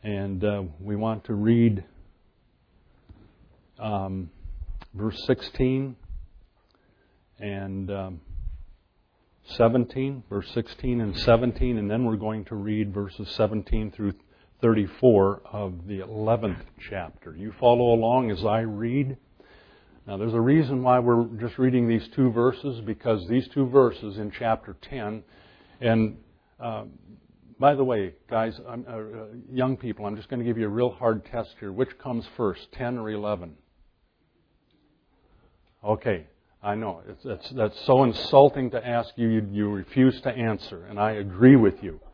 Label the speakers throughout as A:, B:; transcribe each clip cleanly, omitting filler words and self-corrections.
A: And we want to read verse 16 and 17, verse 16 and 17, and then we're going to read verses 17 through 34 of the 11th chapter. You follow along as I read. Now, there's a reason why we're just reading these two verses, because these two verses in chapter 10, and by the way, guys, young people, I'm just going to give you a real hard test here. Which comes first, 10 or 11? Okay, I know. That's so insulting to ask you. You refuse to answer, and I agree with you.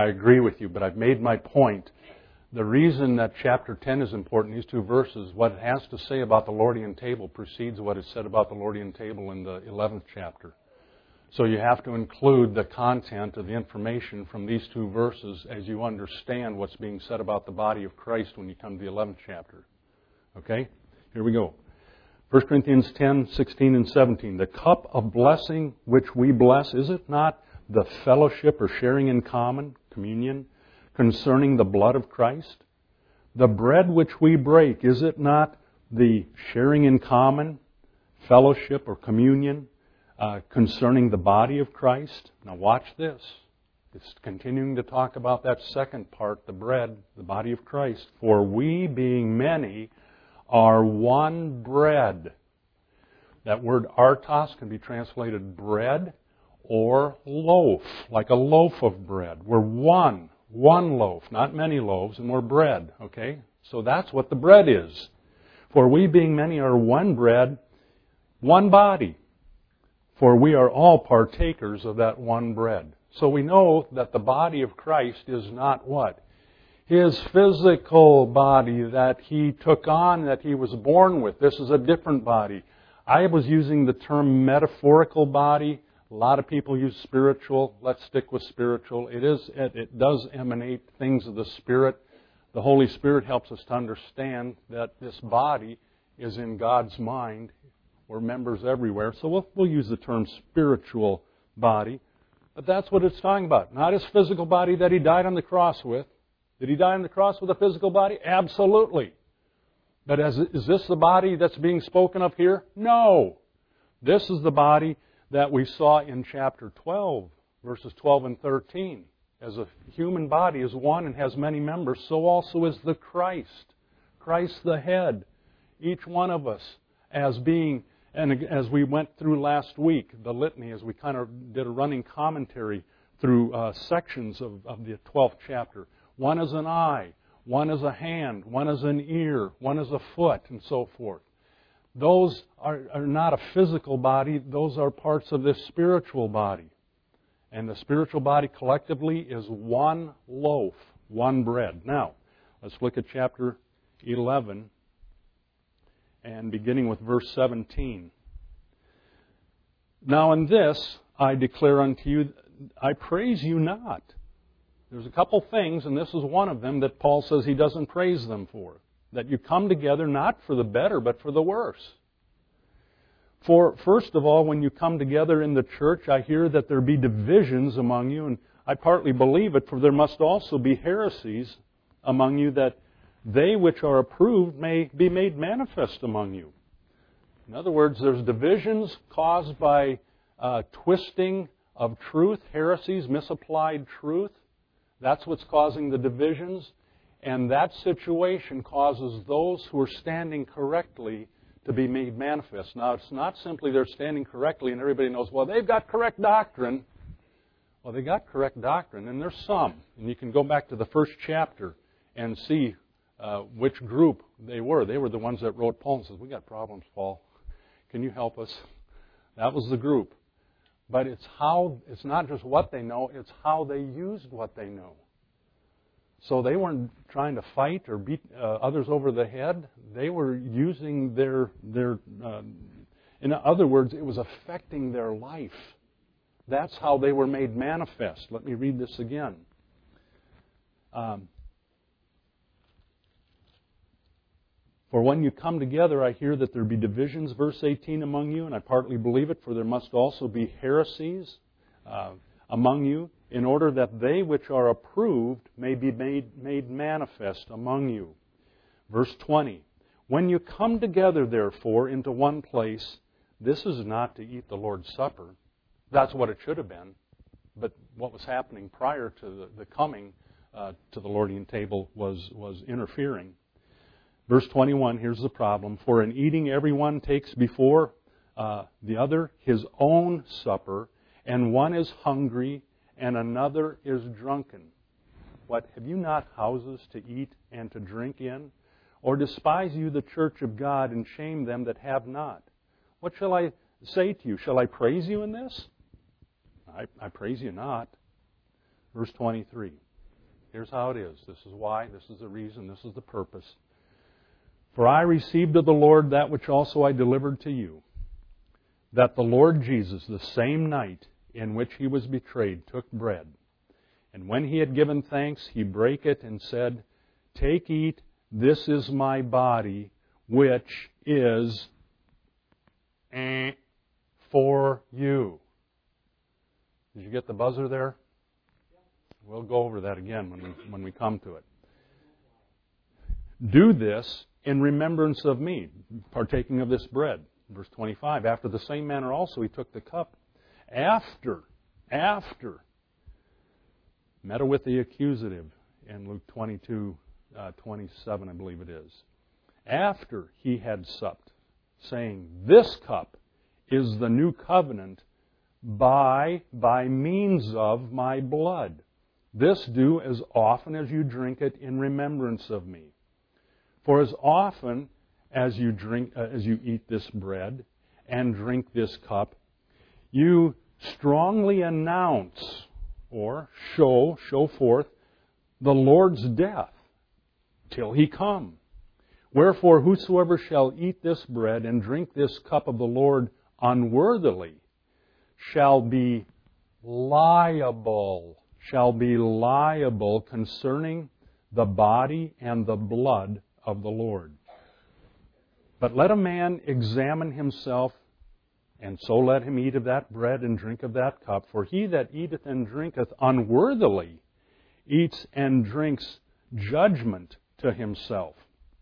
A: But I've made my point. The reason that chapter 10 is important, these two verses, what it has to say about the Lordian table precedes what is said about the Lordian table in the 11th chapter. So you have to include the content of the information from these two verses as you understand what's being said about the body of Christ when you come to the 11th chapter. Okay? Here we go. 1 Corinthians 10, 16 and 17. The cup of blessing which we bless, is it not the fellowship or sharing in common, communion, concerning the blood of Christ? The bread which we break, is it not the sharing in common, fellowship or communion, concerning the body of Christ? Now watch this. It's continuing to talk about that second part, the bread, the body of Christ. For we, being many, are one bread. That word artos can be translated bread or loaf, like a loaf of bread. We're one loaf, not many loaves, and we're bread, okay? So that's what the bread is. For we, being many, are one bread, one body. For we are all partakers of that one bread. So we know that the body of Christ is not what? His physical body that He took on, that He was born with. This is a different body. I was using the term metaphorical body. A lot of people use spiritual. Let's stick with spiritual. It does emanate things of the Spirit. The Holy Spirit helps us to understand that this body is in God's mind. We're members everywhere. So we'll use the term spiritual body. But that's what it's talking about. Not His physical body that He died on the cross with. Did He die on the cross with a physical body? Absolutely. But is this the body that's being spoken of here? No. This is the body that we saw in chapter 12, verses 12 and 13. As a human body is one and has many members, so also is the Christ. Christ the head. Each one of us as being, and as we went through last week, the litany, as we kind of did a running commentary through sections of the 12th chapter. One is an eye, one is a hand, one is an ear, one is a foot, and so forth. Those are not a physical body. Those are parts of this spiritual body. And the spiritual body collectively is one loaf, one bread. Now, let's look at chapter 11 and beginning with verse 17. Now in this I declare unto you, I praise you not. There's a couple things, and this is one of them, that Paul says he doesn't praise them for. That you come together not for the better, but for the worse. For, first of all, when you come together in the church, I hear that there be divisions among you, and I partly believe it, for there must also be heresies among you, that they which are approved may be made manifest among you. In other words, there's divisions caused by twisting of truth, heresies, misapplied truth. That's what's causing the divisions. And that situation causes those who are standing correctly to be made manifest. Now, it's not simply they're standing correctly and everybody knows, well, they've got correct doctrine. Well, they got correct doctrine, and there's some. And you can go back to the first chapter and see which group they were. They were the ones that wrote Paul and says, we got problems, Paul. Can you help us? That was the group. But it's not just what they know, it's how they used what they know. So they weren't trying to fight or beat others over the head. They were using their in other words, it was affecting their life. That's how they were made manifest. Let me read this again. For when you come together, I hear that there be divisions, verse 18, among you, and I partly believe it, for there must also be heresies among you, in order that they which are approved may be made manifest among you. Verse 20, when you come together, therefore, into one place, this is not to eat the Lord's Supper. That's what it should have been. But what was happening prior to the coming to the Lording table was interfering. Verse 21, here's the problem. For in eating everyone takes before the other his own supper, and one is hungry, and another is drunken. What, have you not houses to eat and to drink in? Or despise you the church of God, and shame them that have not? What shall I say to you? Shall I praise you in this? I praise you not. Verse 23. Here's how it is. This is why, this is the reason, this is the purpose. For I received of the Lord that which also I delivered to you, that the Lord Jesus, the same night in which He was betrayed, took bread. And when He had given thanks, He brake it and said, Take, eat, this is my body, which is for you. Did you get the buzzer there? We'll go over that again when we come to it. Do this in remembrance of me, partaking of this bread. Verse 25, after the same manner also He took the cup. After, meta with the accusative in Luke 22:27, I believe it is. After He had supped, saying, This cup is the new covenant by means of my blood. This do as often as you drink it in remembrance of me. For as often as you eat this bread and drink this cup, you strongly announce or show forth the Lord's death till He come. Wherefore whosoever shall eat this bread and drink this cup of the Lord unworthily shall be liable concerning the body and the blood of the Lord. But let a man examine himself, and so let him eat of that bread and drink of that cup. For he that eateth and drinketh unworthily eats and drinks judgment to himself.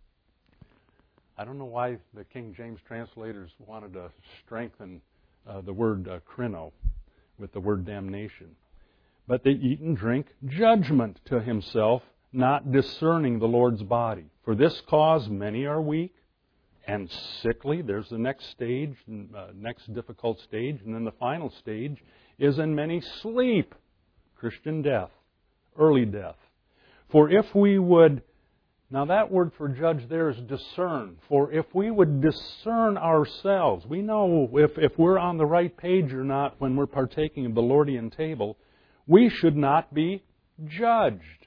A: I don't know why the King James translators wanted to strengthen the word krino with the word damnation. But they eat and drink judgment to himself, not discerning the Lord's body. For this cause many are weak and sickly. There's the next stage, next difficult stage. And then the final stage is in many sleep. Christian death, early death. For if we would, now that word for judge there is discern. For if we would discern ourselves, we know if we're on the right page or not when we're partaking of the Lordian table, we should not be judged.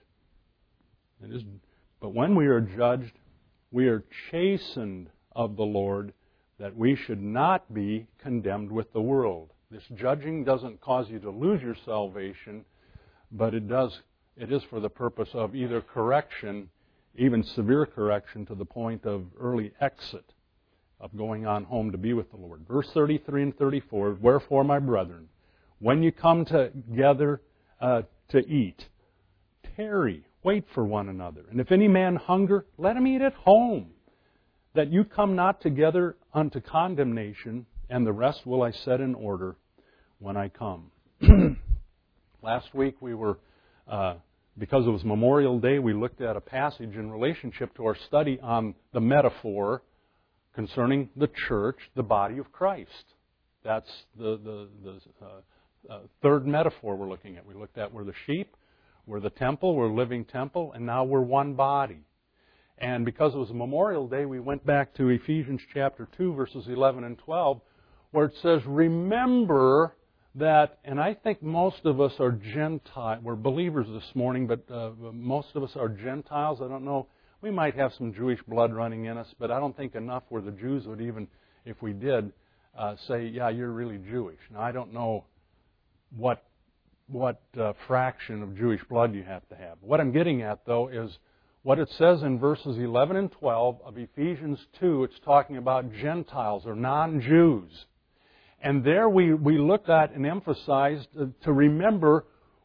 A: But when we are judged, we are chastened of the Lord, that we should not be condemned with the world. This judging doesn't cause you to lose your salvation, but it is for the purpose of either correction, even severe correction to the point of early exit, of going on home to be with the Lord. Verse 33 and 34, Wherefore, my brethren, when you come together to eat, tarry, wait for one another. And if any man hunger, let him eat at home, that you come not together unto condemnation, and the rest will I set in order when I come. Last week we were, because it was Memorial Day, we looked at a passage in relationship to our study on the metaphor concerning the church, the body of Christ. That's the third metaphor we're looking at. We looked at we're the sheep, we're the temple, we're a living temple, and now we're one body. And because it was Memorial Day, we went back to Ephesians chapter 2, verses 11 and 12, where it says, remember that, and I think most of us are Gentiles. We're believers this morning, but most of us are Gentiles. I don't know. We might have some Jewish blood running in us, but I don't think enough where the Jews would even, if we did, say, yeah, you're really Jewish. Now, I don't know what fraction of Jewish blood you have to have. What I'm getting at, though, is what it says in verses 11 and 12 of Ephesians 2. It's talking about Gentiles or non-Jews. And there we looked at and emphasized to remember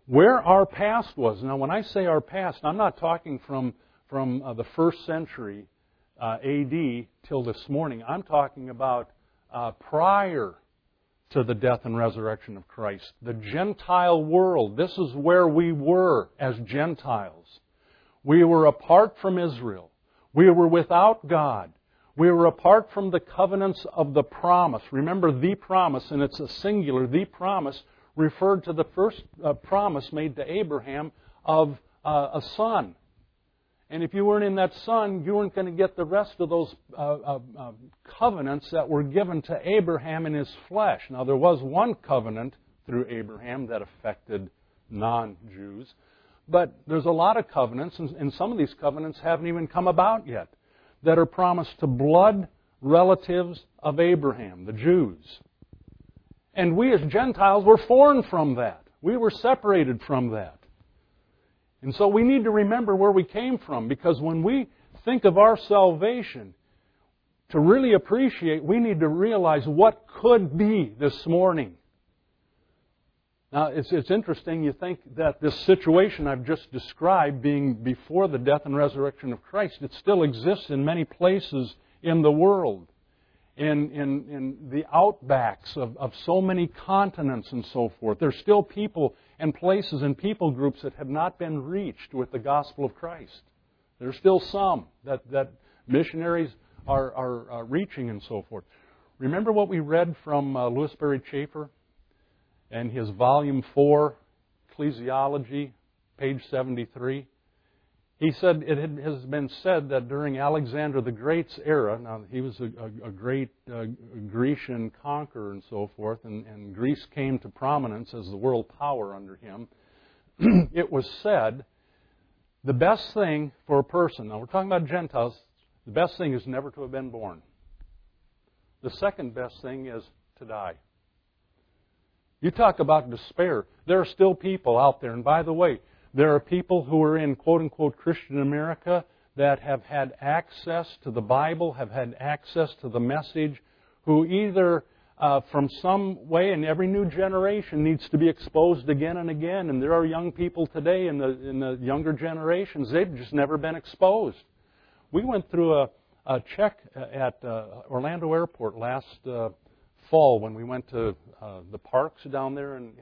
A: where our past was. Now, when I say our past, I'm not talking from the first century A.D. till this morning. I'm talking about prior to the death and resurrection of Christ. The Gentile world. This is where we were as Gentiles. We were apart from Israel. We were without God. We were apart from the covenants of the promise. Remember, the promise, and it's a singular, the promise referred to the first promise made to Abraham of a son. And if you weren't in that son, you weren't going to get the rest of those covenants that were given to Abraham in his flesh. Now, there was one covenant through Abraham that affected non-Jews, but there's a lot of covenants, and some of these covenants haven't even come about yet, that are promised to blood relatives of Abraham, the Jews. And we as Gentiles were foreign from that. We were separated from that. And so we need to remember where we came from, because when we think of our salvation, to really appreciate, we need to realize what could be this morning. Now, it's interesting, you think that this situation I've just described, being before the death and resurrection of Christ, it still exists in many places in the world. In the outbacks of so many continents and so forth. There's still people and places and people groups that have not been reached with the gospel of Christ. There's still some that missionaries are reaching and so forth. Remember what we read from Louis Berry Chafer and his volume 4, Ecclesiology, page 73? He said, it has been said that during Alexander the Great's era, now he was a great Grecian conqueror and so forth, and Greece came to prominence as the world power under him, it was said, the best thing for a person, now we're talking about Gentiles, the best thing is never to have been born. The second best thing is to die. You talk about despair. There are still people out there, and by the way, there are people who are in quote-unquote Christian America that have had access to the Bible, have had access to the message, who either from some way, and every new generation needs to be exposed again and again, and there are young people today in the younger generations, they've just never been exposed. We went through a check at Orlando Airport last fall when we went to the parks down there in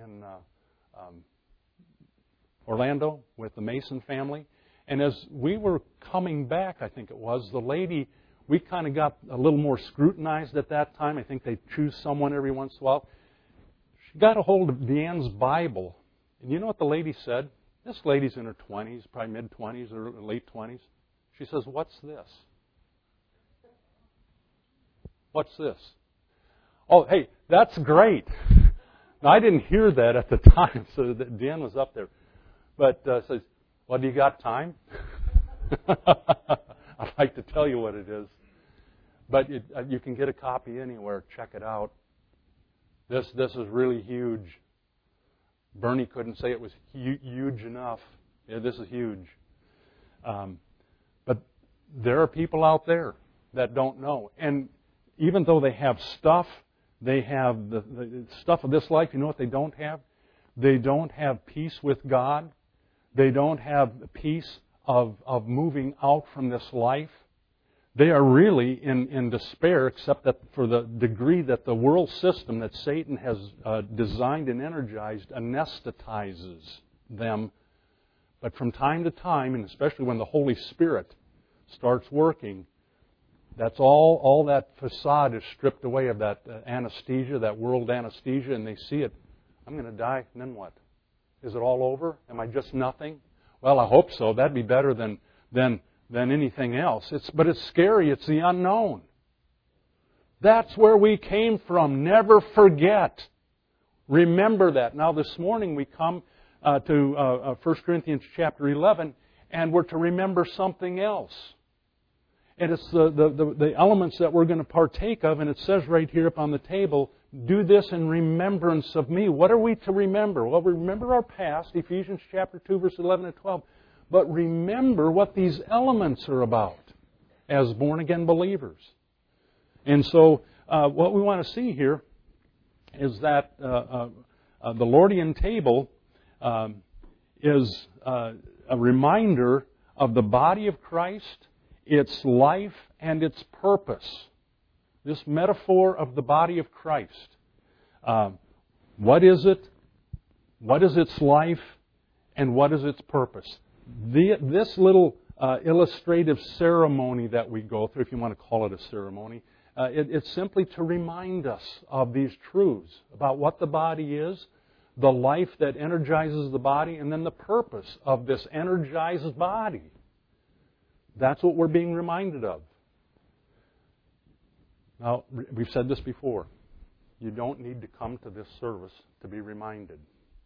A: Orlando with the Mason family. And as we were coming back, I think it was, the lady, we kind of got a little more scrutinized at that time. I think they choose someone every once in a while. She got a hold of Deanne's Bible. And you know what the lady said? This lady's in her 20s, probably mid-20s or late 20s. She says, "What's this? What's this?" Oh, hey, that's great. Now, I didn't hear that at the time, so Deanne was up there. But says, "Well, do you got time?" I'd like to tell you what it is. But you can get a copy anywhere. Check it out. This is really huge. Bernie couldn't say it was huge enough. Yeah, this is huge. But there are people out there that don't know. And even though they have stuff, they have the stuff of this life, you know what they don't have? They don't have peace with God. They don't have peace of moving out from this life. They are really in despair, except that for the degree that the world system that Satan has designed and energized anesthetizes them. But from time to time, and especially when the Holy Spirit starts working, that's all that facade is stripped away of that anesthesia, that world anesthesia, and they see it. I'm going to die, and then what? Is it all over? Am I just nothing? Well, I hope so. That'd be better than anything else. But it's scary. It's the unknown. That's where we came from. Never forget. Remember that. Now, this morning we come to 1 Corinthians chapter 11, and we're to remember something else. And it's the elements that we're going to partake of, and it says right here up on the table, "Do this in remembrance of me." What are we to remember? Well, we remember our past, Ephesians chapter 2, verse 11 and 12. But remember what these elements are about as born-again believers. And so what we want to see here is that the Lordian table is a reminder of the body of Christ, its life, and its purpose. This metaphor of the body of Christ. What is it? What is its life? And what is its purpose? This little illustrative ceremony that we go through, if you want to call it a ceremony, it's simply to remind us of these truths about what the body is, the life that energizes the body, and then the purpose of this energized body. That's what we're being reminded of. Now, we've said this before. You don't need to come to this service to be reminded.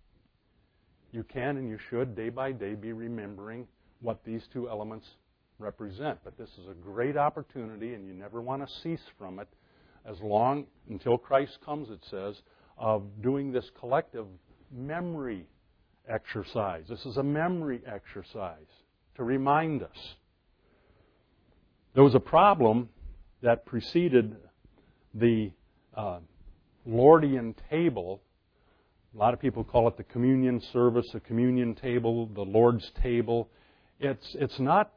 A: You can and you should, day by day, be remembering what these two elements represent. But this is a great opportunity, and you never want to cease from it as long, until Christ comes, it says, of doing this collective memory exercise. This is a memory exercise to remind us. There was a problem that preceded the Lordian table. A lot of people call it the communion service, the communion table, the Lord's table. It's not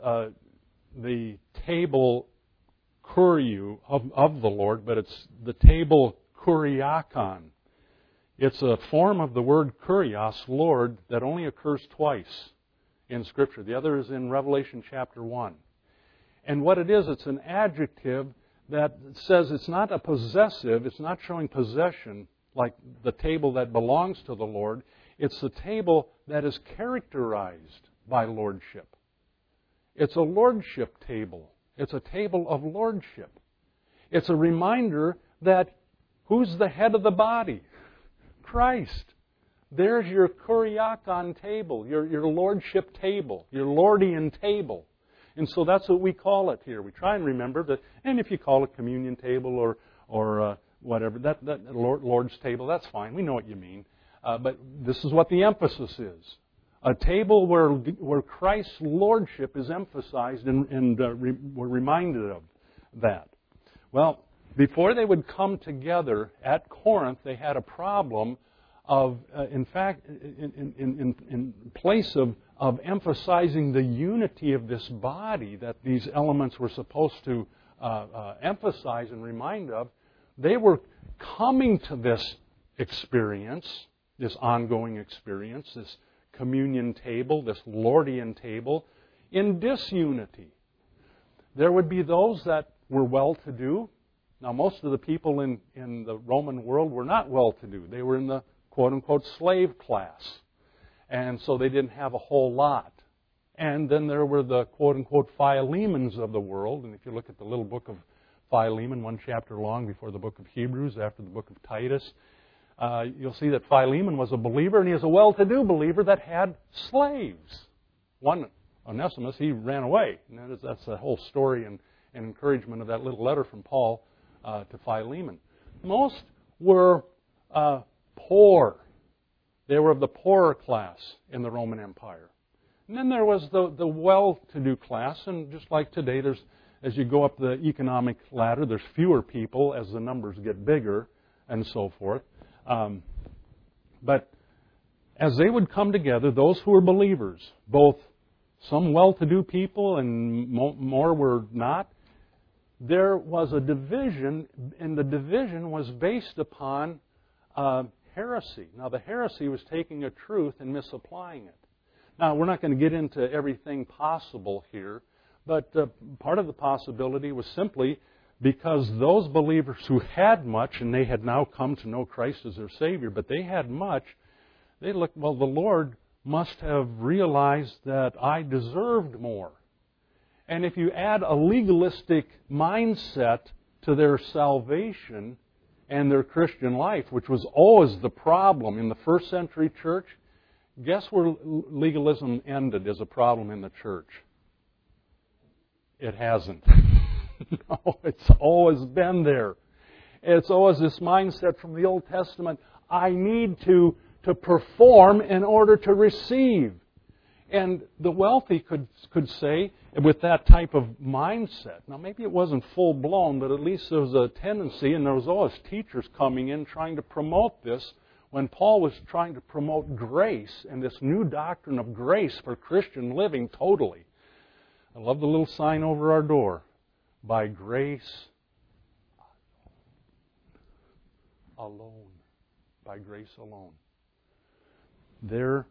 A: the table kuriou of the Lord, but it's the table kuriakon. It's a form of the word kurios, Lord, that only occurs twice in Scripture. The other is in Revelation chapter 1. And what it is, it's an adjective that says it's not a possessive, it's not showing possession like the table that belongs to the Lord. It's the table that is characterized by lordship. It's a lordship table. It's a table of lordship. It's a reminder that who's the head of the body? Christ. There's your kuriakon table, your lordship table, your Lordian table. And so that's what we call it here. We try and remember that, and if you call it communion table or whatever, that Lord's table, that's fine. We know what you mean. But this is what the emphasis is. A table where Christ's lordship is emphasized, and we're reminded of that. Well, before they would come together at Corinth, they had a problem of, in fact, in place of emphasizing the unity of this body that these elements were supposed to emphasize and remind of, they were coming to this experience, this ongoing experience, this communion table, this Lordian table, in disunity. There would be those that were well-to-do. Now, most of the people in the Roman world were not well-to-do. They were in the quote-unquote slave class. And so they didn't have a whole lot. And then there were the quote-unquote Philemons of the world. And if you look at the little book of Philemon, one chapter long before the book of Hebrews, after the book of Titus, you'll see that Philemon was a believer, and he was a well-to-do believer that had slaves. One, Onesimus, he ran away. And that's the whole story and encouragement of that little letter from Paul to Philemon. Most were poor. They were of the poorer class in the Roman Empire. And then there was the well-to-do class, and just like today, as you go up the economic ladder, there's fewer people as the numbers get bigger and so forth. But as they would come together, those who were believers, both some well-to-do people and more were not, there was a division, and the division was based upon heresy. Now, the heresy was taking a truth and misapplying it. Now, we're not going to get into everything possible here, but part of the possibility was simply because those believers who had much, and they had now come to know Christ as their Savior, but they had much, they looked, well, the Lord must have realized that I deserved more. And if you add a legalistic mindset to their salvation and their Christian life, which was always the problem in the first century church, guess where legalism ended as a problem in the church? It hasn't. No, it's always been there. It's always this mindset from the Old Testament, I need to perform in order to receive. And the wealthy could say, with that type of mindset, now maybe it wasn't full-blown, but at least there was a tendency, and there was always teachers coming in trying to promote this. when Paul was trying to promote grace and this new doctrine of grace for Christian living totally. I love the little sign over our door. By grace alone. By grace alone. There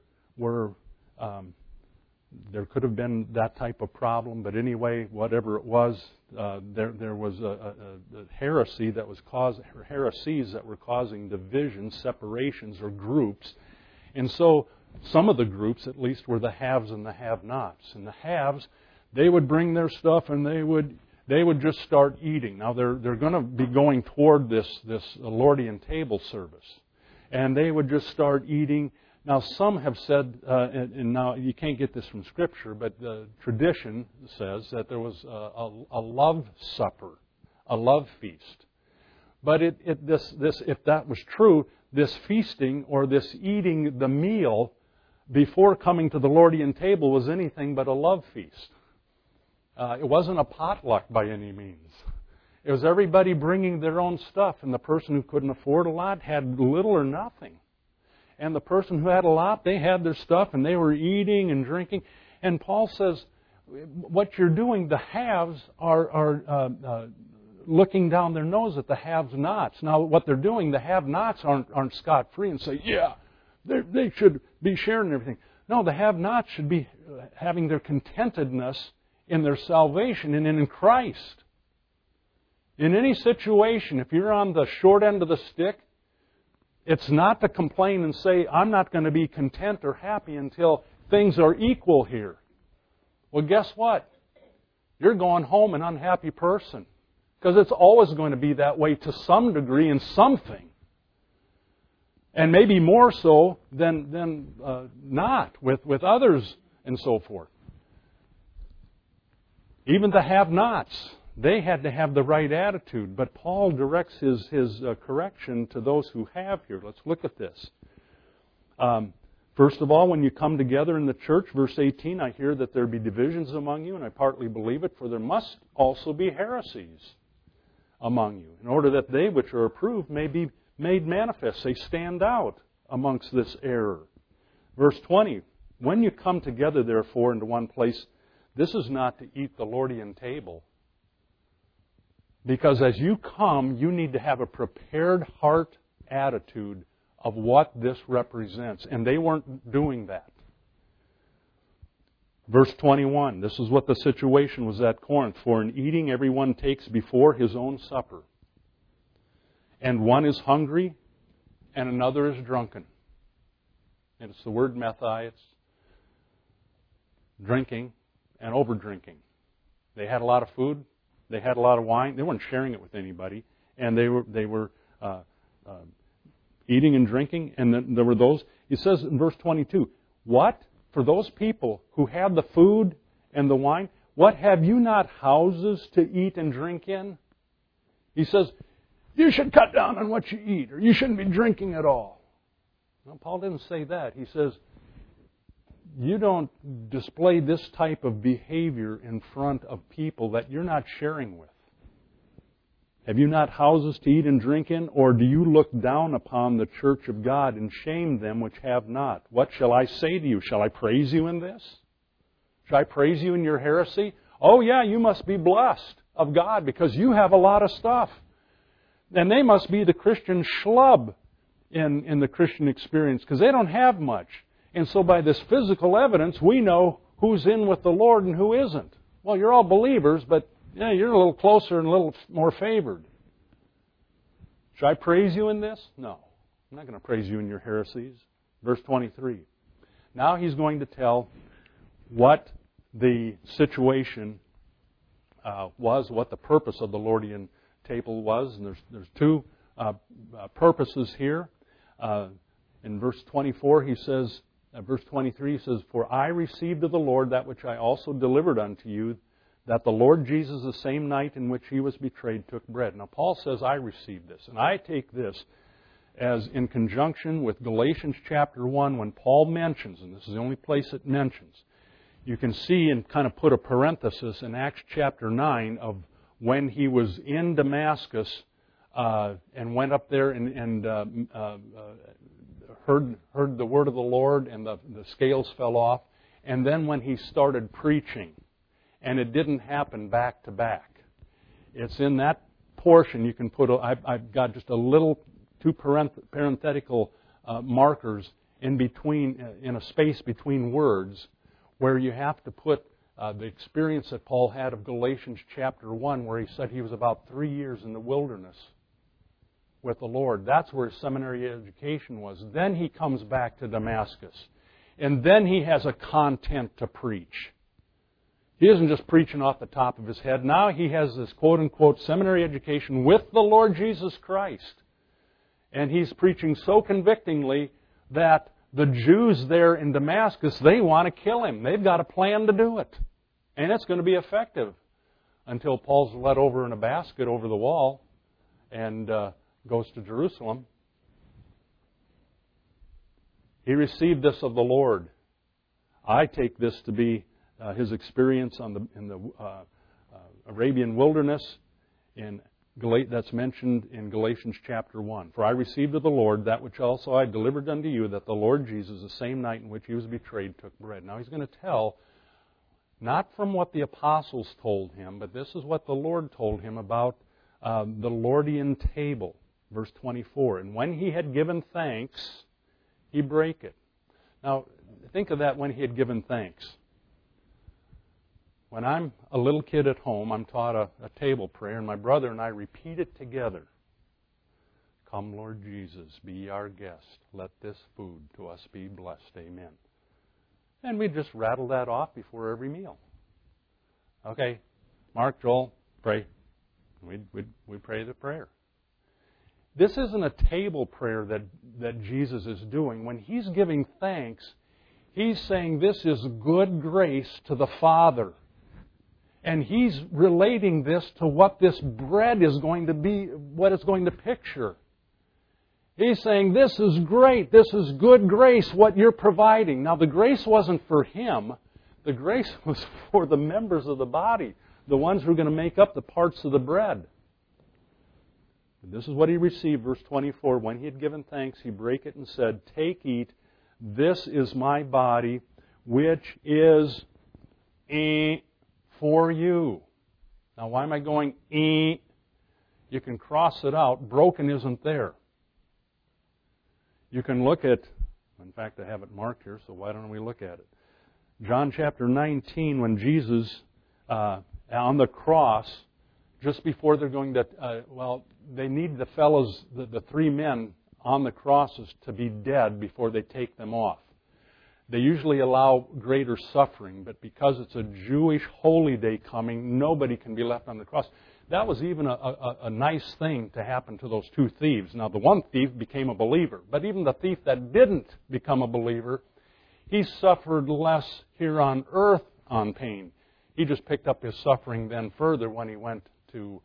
A: could have been that type of problem, but anyway, whatever it was, there was a heresy that was heresies that were causing divisions, separations, or groups. And so some of the groups, at least, were the haves and the have-nots. And the haves, they would bring their stuff and they would just start eating. Now they're going to be going toward this Lordian table service, and they would just start eating. Now, some have said, and now you can't get this from Scripture, but the tradition says that there was a love supper, a love feast. But if that was true, this feasting or this eating the meal before coming to the Lordian table was anything but a love feast. It wasn't a potluck by any means. It was everybody bringing their own stuff, and the person who couldn't afford a lot had little or nothing. And the person who had a lot, they had their stuff and they were eating and drinking. And Paul says, what you're doing, the haves are looking down their nose at the have-nots. Now, what they're doing, the have-nots aren't scot-free and say, yeah, they should be sharing everything. No, the have-nots should be having their contentedness in their salvation and in Christ. In any situation, if you're on the short end of the stick, it's not to complain and say, I'm not going to be content or happy until things are equal here. Well, guess what? You're going home an unhappy person. Because it's always going to be that way to some degree in something. And maybe more so than not with others and so forth. Even the have-nots, they had to have the right attitude. But Paul directs his correction to those who have here. Let's look at this. First of all, when you come together in the church, verse 18, I hear that there be divisions among you, and I partly believe it, for there must also be heresies among you, in order that they which are approved may be made manifest. They stand out amongst this error. Verse 20, when you come together, therefore, into one place, this is not to eat the Lordian table. Because as you come, you need to have a prepared heart attitude of what this represents. And they weren't doing that. Verse 21, this is what the situation was at Corinth. For in eating everyone takes before his own supper. And one is hungry and another is drunken. And it's the word methi, it's drinking and over-drinking. They had a lot of food. They had a lot of wine. They weren't sharing it with anybody. And they were eating and drinking. And then there were those. He says in verse 22, what? For those people who had the food and the wine, what, have you not houses to eat and drink in? He says, you should cut down on what you eat, or you shouldn't be drinking at all. No, Paul didn't say that. He says, you don't display this type of behavior in front of people that you're not sharing with. Have you not houses to eat and drink in? Or do you look down upon the church of God and shame them which have not? What shall I say to you? Shall I praise you in this? Shall I praise you in your heresy? Oh yeah, you must be blessed of God because you have a lot of stuff. And they must be the Christian schlub in the Christian experience because they don't have much. And so by this physical evidence, we know who's in with the Lord and who isn't. Well, you're all believers, but yeah, you're a little closer and a little more favored. Should I praise you in this? No. I'm not going to praise you in your heresies. Verse 23. Now he's going to tell what the situation was, what the purpose of the Lordian table was. And there's two purposes here. In verse 24, he says, verse 23, he says, for I received of the Lord that which I also delivered unto you, that the Lord Jesus, the same night in which he was betrayed, took bread. Now, Paul says, I received this. And I take this as in conjunction with Galatians chapter 1, when Paul mentions, and this is the only place it mentions, you can see and kind of put a parenthesis in Acts chapter 9 of when he was in Damascus and went up there and heard the word of the Lord and the scales fell off. And then when he started preaching, and it didn't happen back to back. It's in that portion you can put, I've got just a little, two parenthetical markers in between, in a space between words, where you have to put the experience that Paul had of Galatians chapter 1, where he said he was about 3 years in the wilderness with the Lord. That's where his seminary education was. Then he comes back to Damascus. And then he has a content to preach. He isn't just preaching off the top of his head. Now he has this quote-unquote seminary education with the Lord Jesus Christ. And he's preaching so convictingly that the Jews there in Damascus, they want to kill him. They've got a plan to do it. And it's going to be effective until Paul's led over in a basket over the wall and goes to Jerusalem. He received this of the Lord. I take this to be his experience in the Arabian wilderness that's mentioned in Galatians chapter 1. For I received of the Lord that which also I delivered unto you, that the Lord Jesus, the same night in which he was betrayed, took bread. Now he's going to tell, not from what the apostles told him, but this is what the Lord told him about the Lordian table. Verse 24, and when he had given thanks, he brake it. Now, think of that, when he had given thanks. When I'm a little kid at home, I'm taught a table prayer, and my brother and I repeat it together. Come, Lord Jesus, be our guest. Let this food to us be blessed. Amen. And we just rattle that off before every meal. Okay, Mark, Joel, pray. We pray the prayer. This isn't a table prayer that Jesus is doing. When He's giving thanks, He's saying this is good grace to the Father. And He's relating this to what this bread is going to be, what it's going to picture. He's saying, this is great, this is good grace, what you're providing. Now, the grace wasn't for Him. The grace was for the members of the body, the ones who are going to make up the parts of the bread. And this is what He received, verse 24. When He had given thanks, He brake it and said, take, eat, this is my body, which is for you. Now, why am I going You can cross it out. Broken isn't there. You can look at, in fact, I have it marked here, so why don't we look at it? John chapter 19, when Jesus, on the cross, just before they're going to, they need the fellows, the three men on the crosses to be dead before they take them off. They usually allow greater suffering, but because it's a Jewish holy day coming, nobody can be left on the cross. That was even a nice thing to happen to those two thieves. Now, the one thief became a believer, but even the thief that didn't become a believer, he suffered less here on earth on pain. He just picked up his suffering then further when he went to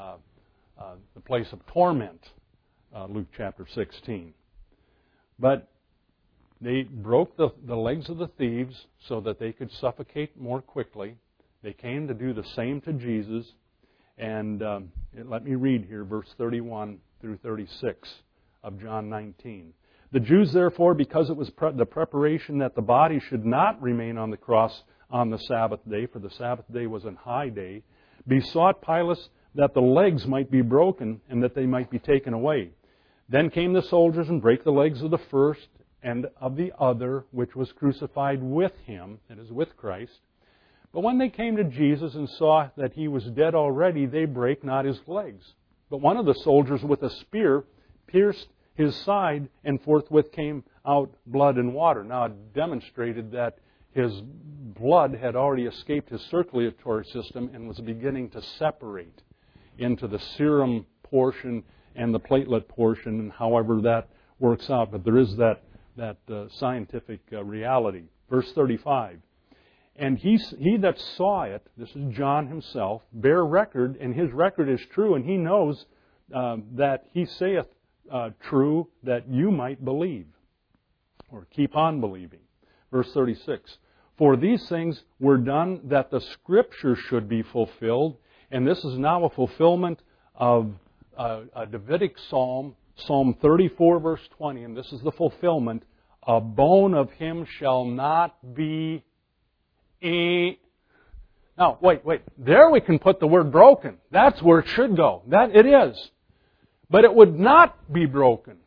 A: the place of torment, Luke chapter 16. But they broke the legs of the thieves so that they could suffocate more quickly. They came to do the same to Jesus. And let me read here, verse 31 through 36 of John 19. The Jews, therefore, because it was the preparation that the body should not remain on the cross on the Sabbath day, for the Sabbath day was an high day, besought Pilate that the legs might be broken and that they might be taken away. Then came the soldiers and brake the legs of the first and of the other, which was crucified with him, that is, with Christ. But when they came to Jesus and saw that he was dead already, they brake not his legs. But one of the soldiers with a spear pierced his side, and forthwith came out blood and water. Now it demonstrated that his blood had already escaped his circulatory system and was beginning to separate into the serum portion and the platelet portion, and however that works out. But there is that scientific reality. Verse 35. And he that saw it, this is John himself, bear record, and his record is true, and he knows that he saith true, that you might believe, or keep on believing. Verse 36. For these things were done that the Scripture should be fulfilled, and this is now a fulfillment of a Davidic psalm, Psalm 34, verse 20, and this is the fulfillment, a bone of him shall not be Now, wait. There we can put the word broken. That's where it should go. That it is. But it would not be broken.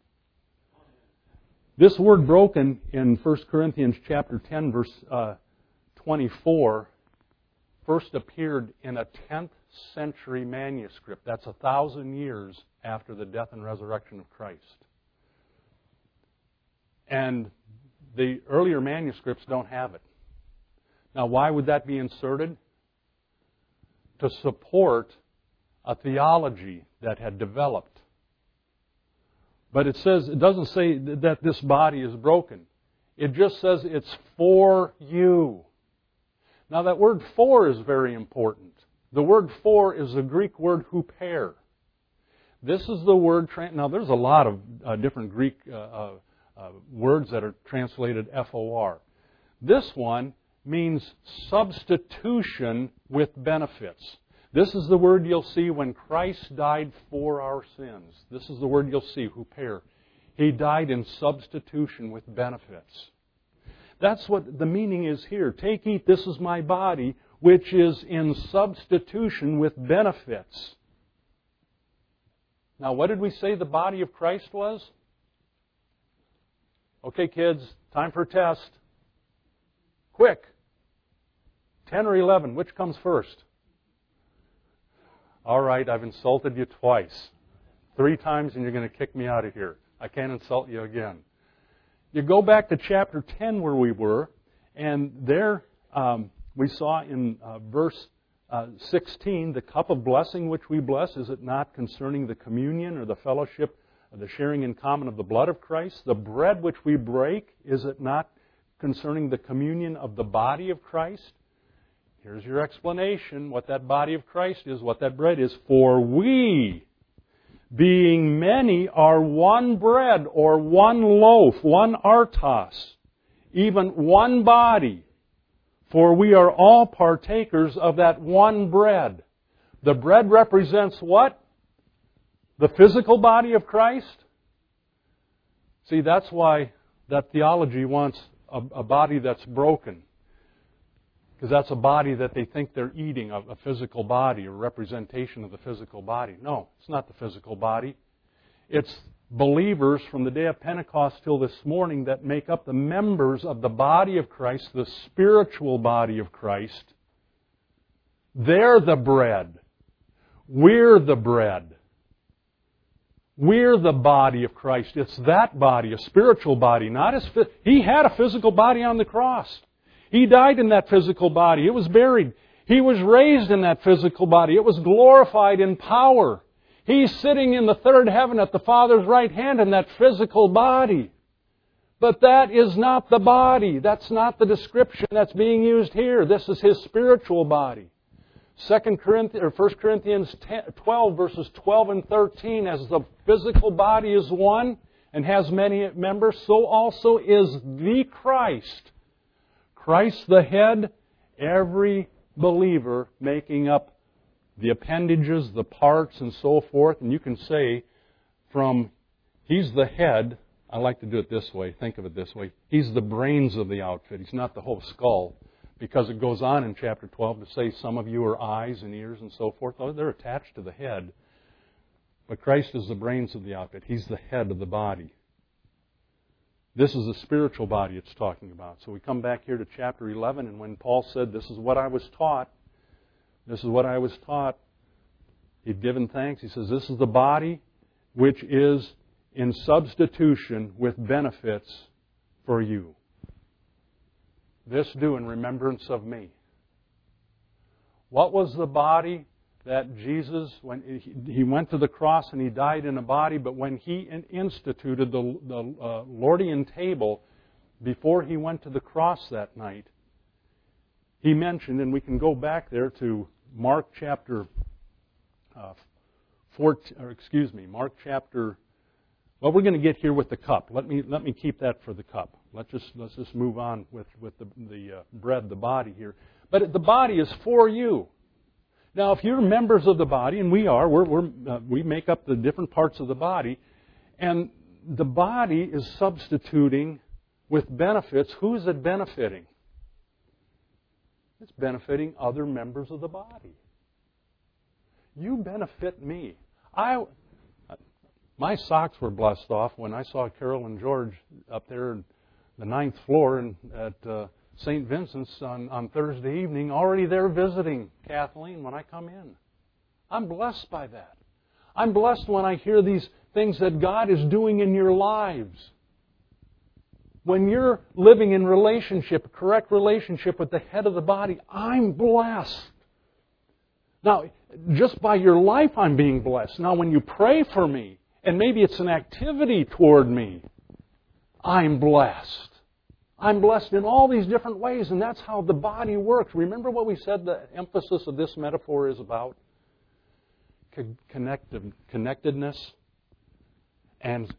A: This word broken in 1 Corinthians chapter 10, verse 24, first appeared in a 10th century manuscript. That's 1,000 years after the death and resurrection of Christ. And the earlier manuscripts don't have it. Now, why would that be inserted? To support a theology that had developed. But it doesn't say that this body is broken. It just says it's for you. Now, that word for is very important. The word for is the Greek word huper. This is the word... Now, there's a lot of different Greek words that are translated for. This one means substitution with benefits. This is the word you'll see when Christ died for our sins. This is the word you'll see, huper. He died in substitution with benefits. That's what the meaning is here. Take, eat, this is my body, which is in substitution with benefits. Now, what did we say the body of Christ was? Okay, kids, time for a test. Quick. 10 or 11, which comes first? All right, I've insulted you twice. 3 times and you're going to kick me out of here. I can't insult you again. You go back to chapter 10 where we were, and there we saw in verse 16, the cup of blessing which we bless, is it not concerning the communion or the fellowship, or the sharing in common of the blood of Christ? The bread which we break, is it not concerning the communion of the body of Christ? Here's your explanation, what that body of Christ is, what that bread is. For we, being many, are one bread, or one loaf, one artos, even one body. For we are all partakers of that one bread. The bread represents what? The physical body of Christ? See, that's why that theology wants a body that's broken. Because that's a body that they think they're eating, a physical body, a representation of the physical body. No, it's not the physical body. It's believers from the day of Pentecost till this morning that make up the members of the body of Christ, the spiritual body of Christ. They're the bread. We're the bread. We're the body of Christ. It's that body, a spiritual body, not his... He had a physical body on the cross. He died in that physical body. It was buried. He was raised in that physical body. It was glorified in power. He's sitting in the third heaven at the Father's right hand in that physical body. But that is not the body. That's not the description that's being used here. This is His spiritual body. 1 Corinthians 12, verses 12 and 13, as the physical body is one and has many members, so also is the Christ. Christ the head, every believer making up the appendages, the parts, and so forth. And you can say from He's the head, I like to do it this way, think of it this way. He's the brains of the outfit. He's not the whole skull. Because it goes on in chapter 12 to say some of you are eyes and ears and so forth. They're attached to the head. But Christ is the brains of the outfit. He's the head of the body. This is the spiritual body it's talking about. So we come back here to chapter 11, and when Paul said, this is what I was taught, this is what I was taught, he'd given thanks. He says, this is the body which is in substitution with benefits for you. This do in remembrance of me. What was the body that Jesus, when He went to the cross and He died in a body, but when He instituted the Lordian table before He went to the cross that night, He mentioned, and we can go back there to Mark chapter 14, Mark chapter... Well, we're going to get here with the cup. Let me keep that for the cup. Let's just move on with the bread, the body here. But the body is for you. Now, if you're members of the body, and we are, we make up the different parts of the body. And the body is substituting with benefits. Who's it benefiting? It's benefiting other members of the body. You benefit me. My socks were blessed off when I saw Carol and George up there in the 9th floor at St. Vincent's on Thursday evening, already there visiting Kathleen when I come in. I'm blessed by that. I'm blessed when I hear these things that God is doing in your lives. When you're living in relationship, correct relationship with the head of the body, I'm blessed. Now, just by your life I'm being blessed. Now, when you pray for me, and maybe it's an activity toward me, I'm blessed. I'm blessed in all these different ways, and that's how the body works. Remember what we said the emphasis of this metaphor is about? Connectedness and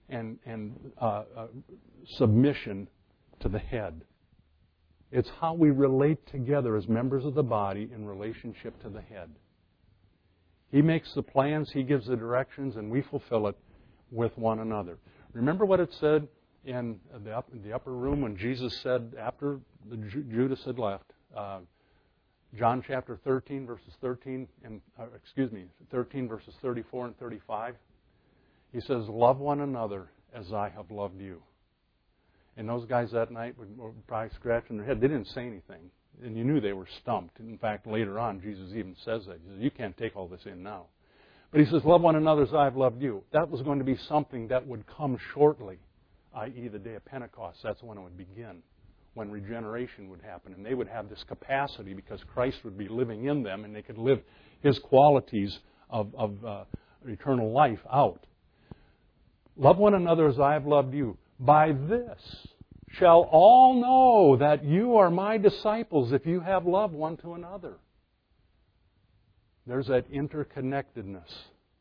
A: submission to the head. It's how we relate together as members of the body in relationship to the head. He makes the plans, He gives the directions, and we fulfill it with one another. Remember what it said in the upper room when Jesus said, after Judas had left, John chapter 13, verses 13 verses 34 and 35. He says, "Love one another as I have loved you." And those guys that night were probably scratching their head. They didn't say anything. And you knew they were stumped. In fact, later on, Jesus even says that. He says, "You can't take all this in now." But He says, "Love one another as I have loved you." That was going to be something that would come shortly, i.e. the day of Pentecost. That's when it would begin, when regeneration would happen. And they would have this capacity because Christ would be living in them and they could live His qualities of eternal life out. "Love one another as I have loved you. By this shall all know that you are my disciples if you have love one to another." There's that interconnectedness.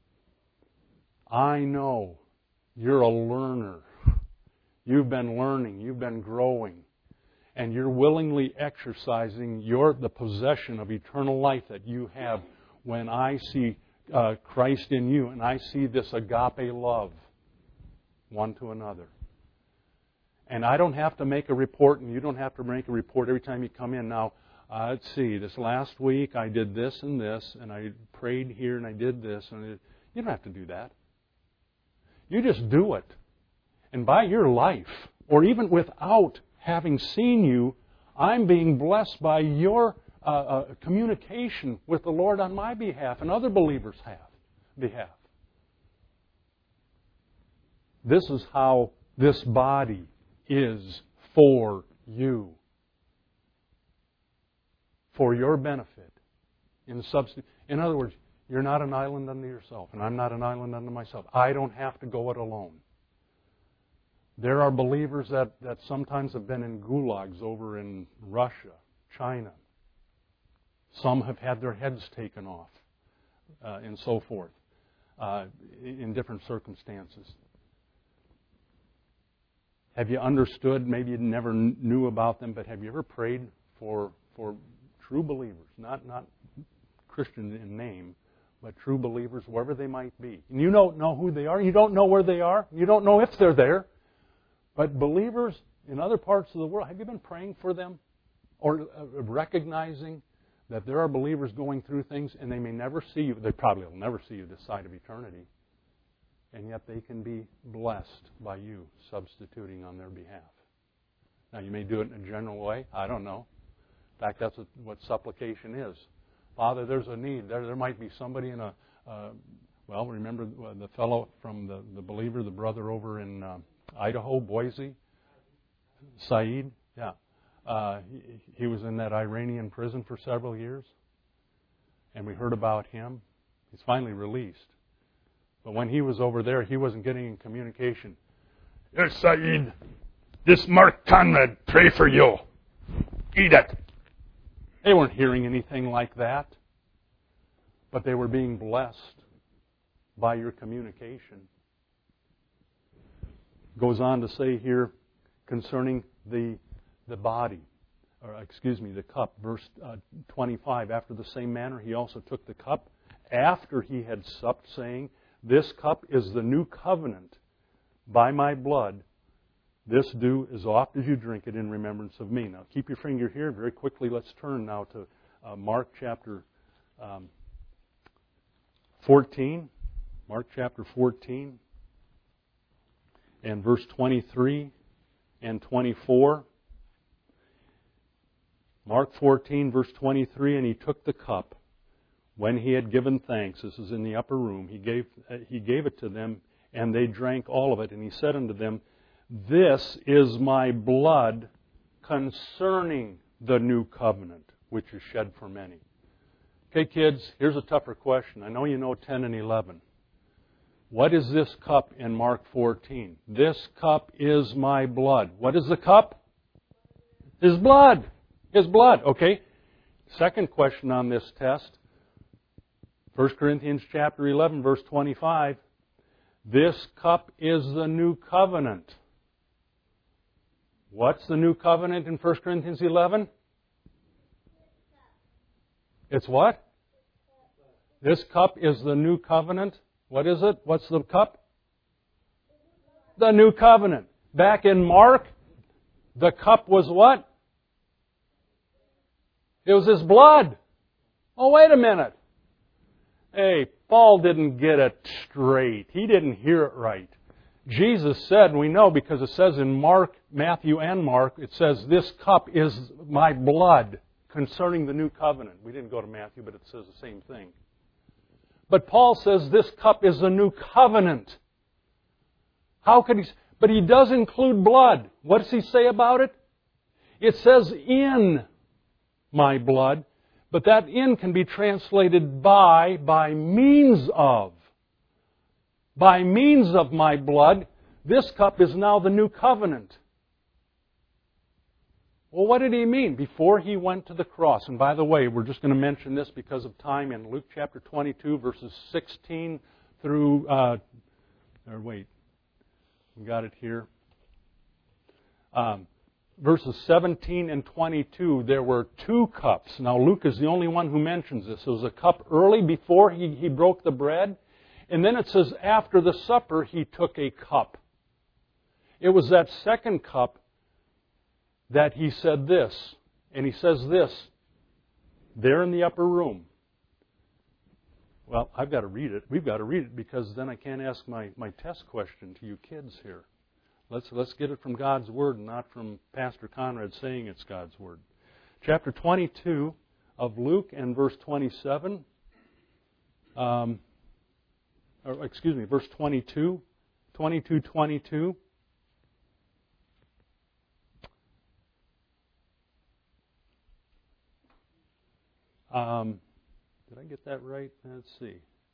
A: I know you're a learner. You've been learning. You've been growing. And you're willingly exercising the possession of eternal life that you have when I see Christ in you and I see this agape love one to another. And I don't have to make a report, and you don't have to make a report every time you come in. Now, let's see, this last week I did this, and I prayed here, and I did this. You don't have to do that. You just do it. And by your life, or even without having seen you, I'm being blessed by your communication with the Lord on my behalf and other believers' behalf. This is how this body is for you. For your benefit. In other words, you're not an island unto yourself, and I'm not an island unto myself. I don't have to go it alone. There are believers that sometimes have been in gulags over in Russia, China. Some have had their heads taken off, and so forth, in different circumstances. Have you understood? Maybe you never knew about them, but have you ever prayed for true believers, not Christian in name, but true believers, wherever they might be? And you don't know who they are. You don't know where they are. You don't know if they're there. But believers in other parts of the world, have you been praying for them? Or recognizing that there are believers going through things and they may never see you. They probably will never see you this side of eternity. And yet they can be blessed by you substituting on their behalf. Now, you may do it in a general way. I don't know. In fact, that's what supplication is. Father, there's a need. There might be somebody in remember the fellow from the believer, the brother over in Idaho, Boise? Saeed? Yeah. He was in that Iranian prison for several years. And we heard about him. He's finally released. But when he was over there, he wasn't getting in communication. Yes, Saeed, this Mark Conrad, pray for you. Eat it. They weren't hearing anything like that. But they were being blessed by your communication. Goes on to say here concerning the body, the cup, verse 25. After the same manner, he also took the cup after he had supped, saying, "This cup is the new covenant by my blood. This do as oft as you drink it in remembrance of me. Now keep your finger here. Very quickly, let's turn now to Mark chapter 14. Mark chapter 14 and verse 23 and 24. Mark 14, verse 23, and he took the cup when he had given thanks. This is in the upper room. He gave it to them, and they drank all of it. And he said unto them, This is my blood concerning the new covenant, which is shed for many. Okay, kids, here's a tougher question. I know you know 10 and 11. What is this cup in Mark 14? This cup is my blood. What is the cup? His blood. His blood. Okay. Second question on this test. 1 Corinthians chapter 11, verse 25. This cup is the new covenant. What's the new covenant in 1 Corinthians 11? It's what? This cup is the new covenant. What is it? What's the cup? The new covenant. Back in Mark, the cup was what? It was His blood. Oh, wait a minute. Hey, Paul didn't get it straight. He didn't hear it right. Jesus said, and we know because it says in Mark, Matthew and Mark, it says, This cup is my blood concerning the new covenant. We didn't go to Matthew, but it says the same thing. But Paul says this cup is the new covenant. How could he? But he does include blood. What does he say about it? It says in my blood, but that in can be translated by means of. By means of my blood, this cup is now the new covenant. Well, what did he mean? Before he went to the cross, and by the way, we're just going to mention this because of time in Luke chapter 22, verses 16 through, we got it here. Verses 17 and 22, there were two cups. Now, Luke is the only one who mentions this. There was a cup early before he broke the bread, and then it says after the supper he took a cup. It was that second cup that he said this, and he says this, there in the upper room. Well, I've got to read it. We've got to read it because then I can't ask my test question to you kids here. Let's get it from God's Word and not from Pastor Conrad saying it's God's Word. Chapter 22 of Luke and verse 27. Verse 22. 22. Did I get that right? Let's see.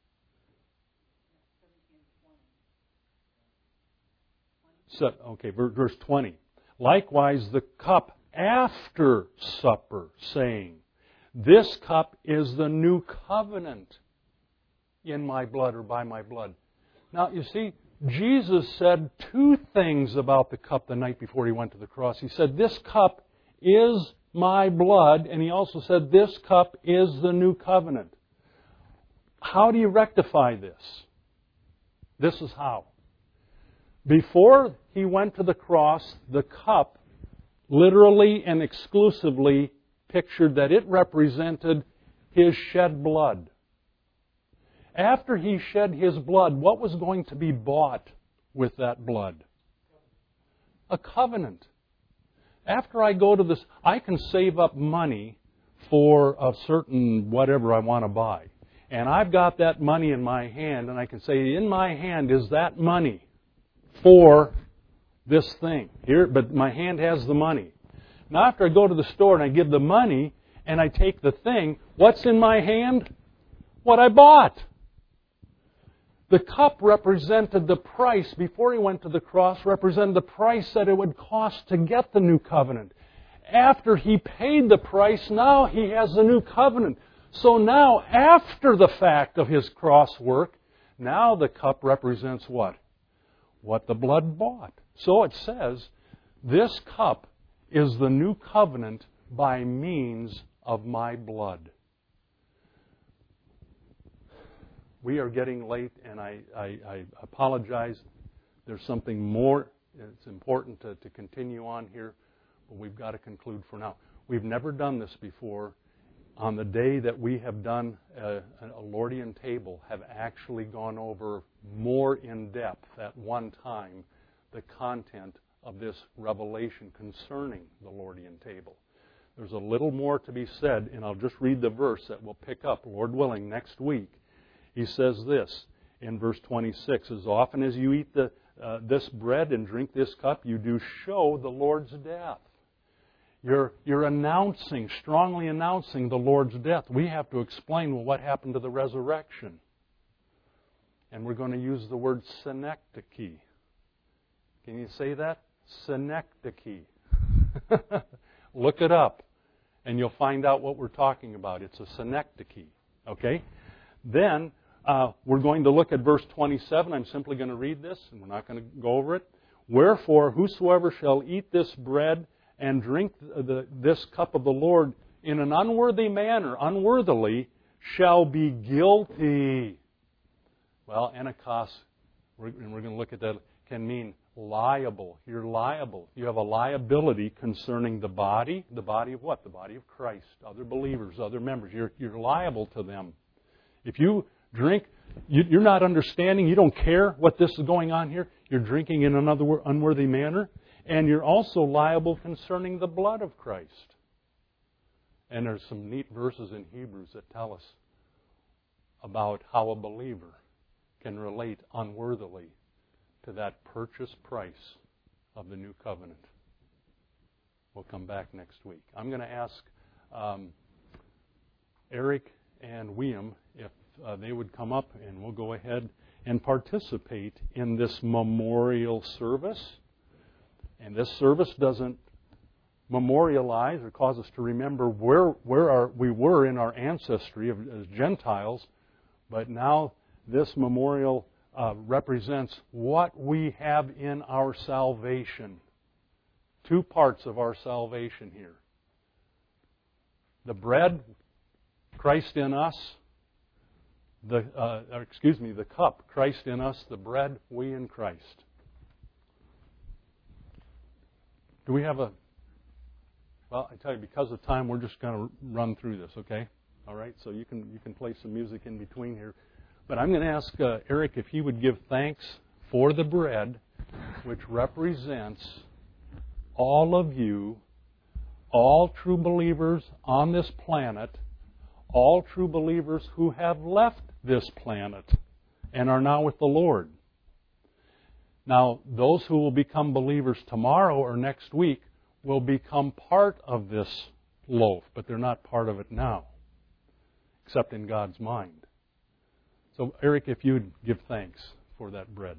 A: Verse 20. Likewise, the cup after supper, saying, This cup is the new covenant in my blood or by my blood. Now, you see, Jesus said two things about the cup the night before He went to the cross. He said, This cup is my blood, and He also said, This cup is the new covenant. How do you rectify this? This is how. Before He went to the cross, the cup literally and exclusively pictured that it represented His shed blood. After He shed His blood, what was going to be bought with that blood? A covenant. After I go to this, I can save up money for a certain whatever I want to buy. And I've got that money in my hand, and I can say, in my hand is that money for this thing. Here, but my hand has the money. Now after I go to the store and I give the money, and I take the thing, what's in my hand? What I bought. The cup represented the price, before He went to the cross, represented the price that it would cost to get the new covenant. After He paid the price, now He has the new covenant. So now, after the fact of His cross work, now the cup represents what? What the blood bought. So it says, this cup is the new covenant by means of my blood. We are getting late, and I apologize There's something more. It's important to continue on here, but we've got to conclude for now. We've never done this before. On the day that we have done a Lordian table, have actually gone over more in depth at one time the content of this revelation concerning the Lordian table. There's a little more to be said, and I'll just read the verse that we'll pick up, Lord willing, next week. He says this in verse 26, as often as you eat this bread and drink this cup, you do show the Lord's death. You're announcing, strongly announcing the Lord's death. We have to explain, well, what happened to the resurrection? And we're going to use the word synecdoche. Can you say that? Synecdoche. Look it up, and you'll find out what we're talking about. It's a synecdoche. Okay? Then, we're going to look at verse 27. I'm simply going to read this, and we're not going to go over it. Wherefore, whosoever shall eat this bread and drink this cup of the Lord in an unworthy manner, unworthily, shall be guilty. Well, anakos, and we're going to look at that, can mean liable. You're liable. You have a liability concerning the body. The body of what? The body of Christ. Other believers, other members. You're liable to them. If you drink, you're not understanding, you don't care what this is going on here, you're drinking in another unworthy manner, and you're also liable concerning the blood of Christ. And there's some neat verses in Hebrews that tell us about how a believer can relate unworthily to that purchase price of the new covenant. We'll come back next week. I'm going to ask Eric and William if they would come up, and we'll go ahead and participate in this memorial service. And this service doesn't memorialize or cause us to remember where we were in our ancestry as Gentiles, but now this memorial represents what we have in our salvation. Two parts of our salvation here. The bread, Christ in us. The cup, Christ in us. The bread, we in Christ. Do we have well, I tell you, because of time, we're just going to run through this, okay? All right, so you can play some music in between here. But I'm going to ask Eric if he would give thanks for the bread, which represents all of you, all true believers on this planet, all true believers who have left this planet and are now with the Lord. Now, those who will become believers tomorrow or next week will become part of this loaf, but they're not part of it now, except in God's mind. So, Eric, if you'd give thanks for that bread.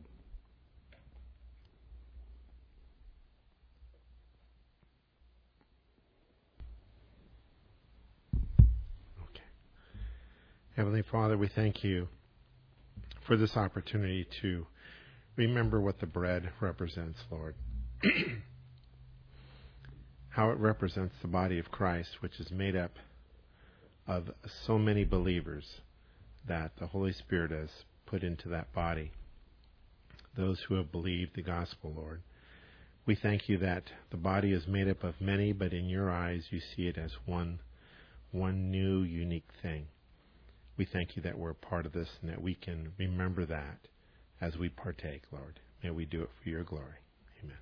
B: Okay. Heavenly Father, we thank you for this opportunity to remember what the bread represents, Lord. How it represents the body of Christ, which is made up of so many believers that the Holy Spirit has put into that body. Those who have believed the gospel, Lord. We thank you that the body is made up of many, but in your eyes you see it as one new, unique thing. We thank you that we're a part of this and that we can remember that as we partake, Lord. May we do it for your glory. Amen.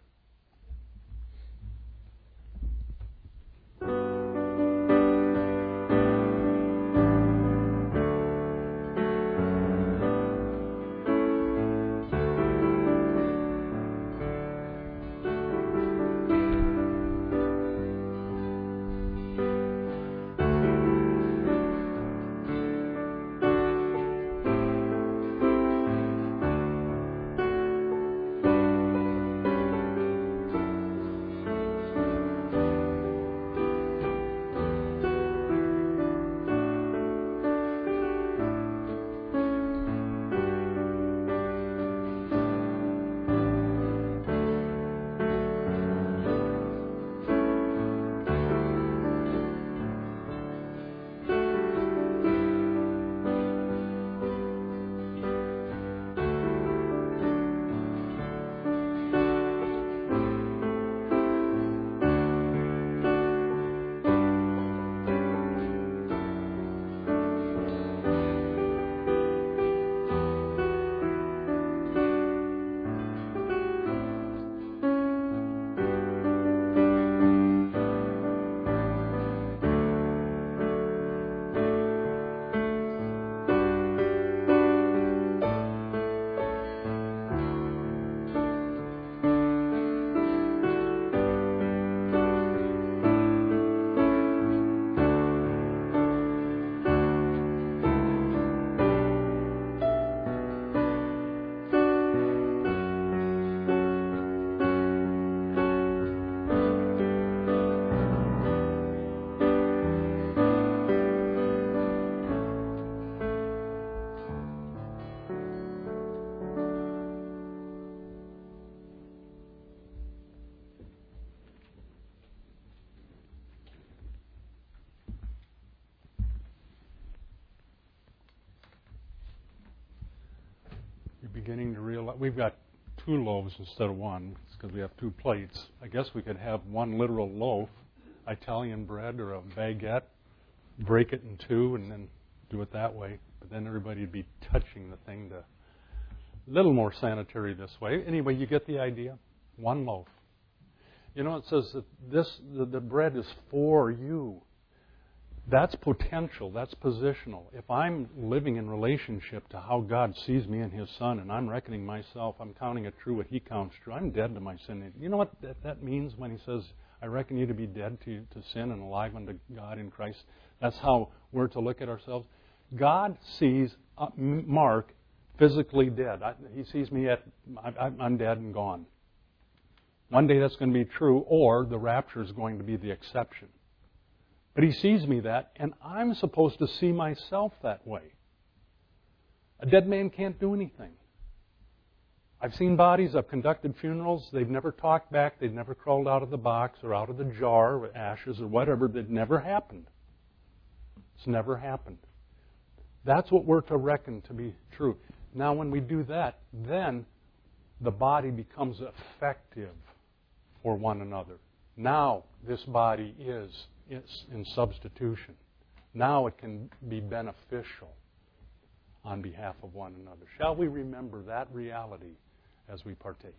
A: beginning to realize we've got 2 loaves instead of one. It's because we have 2 plates. I guess we could have 1 literal loaf, Italian bread or a baguette, break it in 2 and then do it that way. But then everybody would be touching the thing to a little more sanitary this way. Anyway, you get the idea. 1 loaf. You know, it says that the bread is for you. That's potential. That's positional. If I'm living in relationship to how God sees me and His Son, and I'm reckoning myself, I'm counting it true what He counts true, I'm dead to my sin. You know what that means when He says, I reckon you to be dead to sin and alive unto God in Christ? That's how we're to look at ourselves. God sees Mark physically dead. He sees me I'm dead and gone. One day that's going to be true, or the rapture is going to be the exception. But He sees me that, and I'm supposed to see myself that way. A dead man can't do anything. I've seen bodies, I've conducted funerals, they've never talked back, they've never crawled out of the box or out of the jar with ashes or whatever. That never happened. It's never happened. That's what we're to reckon to be true. Now when we do that, then the body becomes effective for one another. Now this body is in substitution. Now it can be beneficial on behalf of one another. Shall we remember that reality as we partake?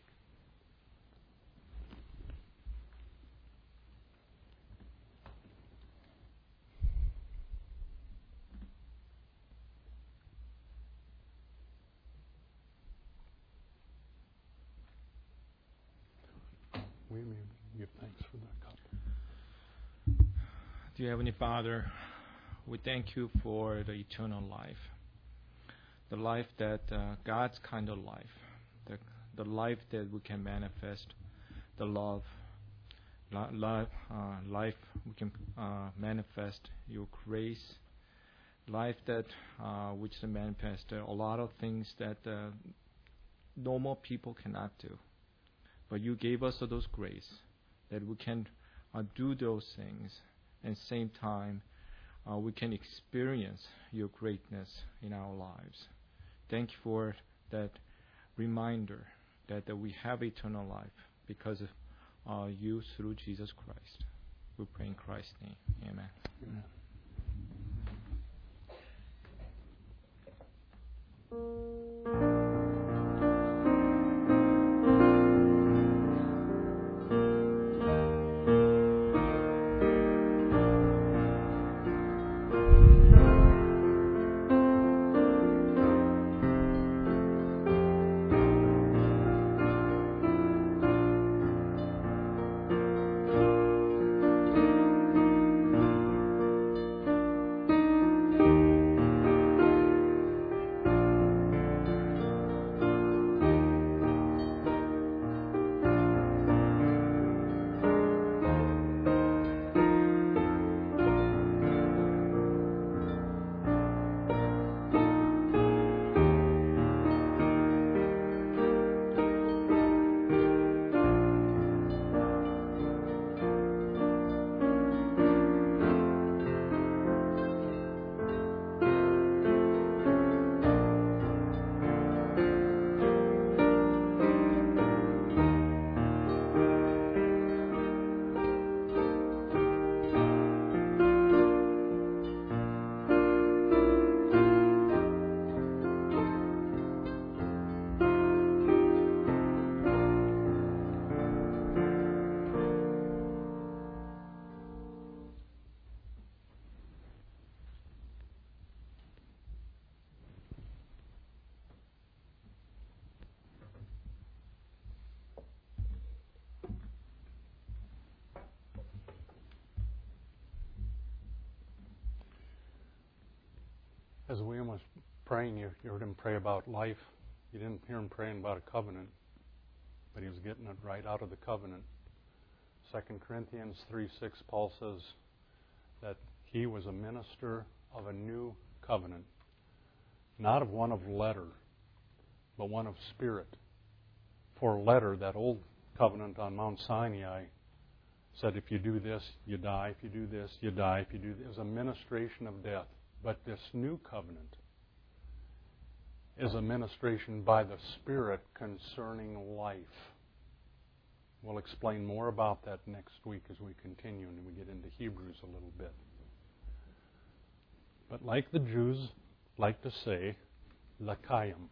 A: We may give thanks for that cup.
C: Dear Heavenly Father, we thank You for the eternal life. The life that God's kind of life. The life that we can manifest. The life we can manifest Your grace. Life that which manifest a lot of things that normal people cannot do. But You gave us those grace that we can do those things. And same time, we can experience Your greatness in our lives. Thank You for that reminder that we have eternal life because of You through Jesus Christ. We pray in Christ's name. Amen.
A: Amen. As William was praying, you heard him pray about life. You didn't hear him praying about a covenant, but he was getting it right out of the covenant. 2 Corinthians 3:6, Paul says that he was a minister of a new covenant, not of one of letter, but one of spirit. For letter, that old covenant on Mount Sinai said if you do this, you die. If you do this, you die. If you do this, it was a ministration of death. But this new covenant is a ministration by the Spirit concerning life. We'll explain more about that next week as we continue and we get into Hebrews a little bit. But like the Jews like to say, lakayim,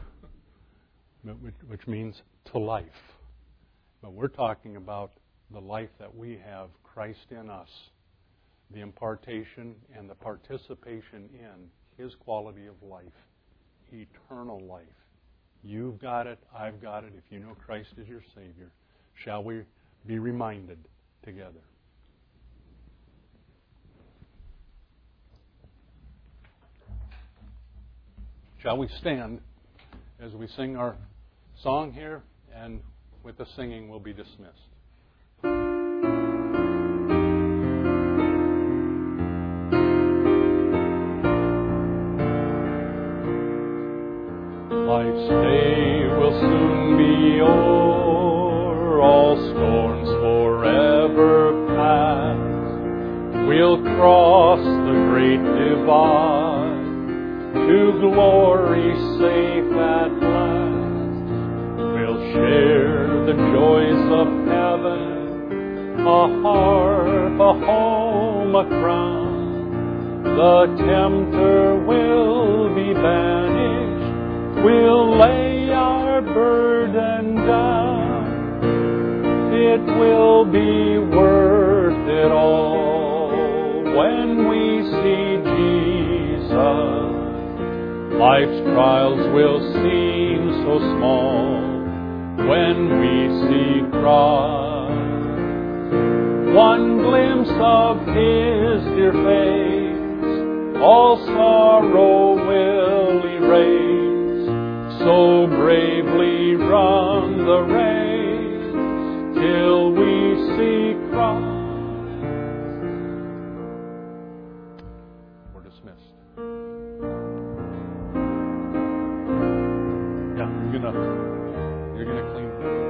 A: which means to life. But we're talking about the life that we have, Christ in us, the impartation and the participation in His quality of life, eternal life. You've got it, I've got it, if you know Christ as your Savior. Shall we be reminded together? Shall we stand as we sing our song here, and with the singing we'll be dismissed. Life's day will soon be o'er, all storms forever past. We'll cross the great divide, to glory safe at last. We'll share the joys of heaven, a harp, a home, a crown. The tempter will be banished, we'll lay our burden down. It will be worth it all when we see Jesus. Life's trials will seem so small when we see Christ. One glimpse of His dear face, all sorrow will erase. So bravely run the race till we see Christ. We're dismissed. You're gonna clean.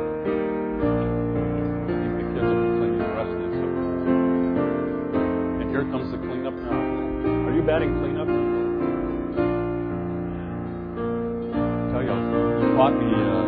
A: I think the kids are cleaning the rest of this up. And here comes the cleanup now. Are you batting cleanup? I tell you, you caught me.